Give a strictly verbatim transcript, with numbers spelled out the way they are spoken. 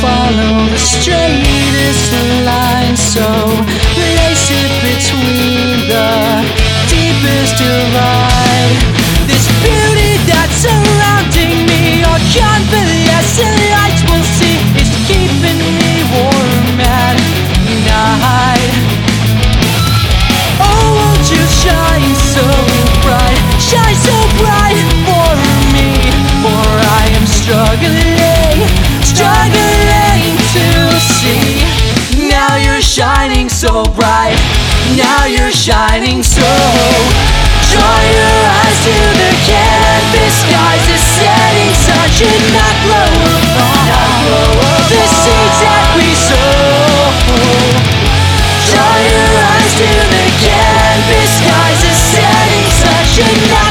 follow the straightest line, so place it between the deepest divide. This beauty that's surrounding me, your convalescent lights will see, is keeping me warm at night. Oh, won't you shine so bright, shine so bright for me, for I am struggling, struggling to see. Now you're shining so bright, now you're shining so. Draw your eyes to the canvas skies, the setting sun should not glow upon the seeds that we sow. Draw your eyes to the canvas skies, the setting sun should not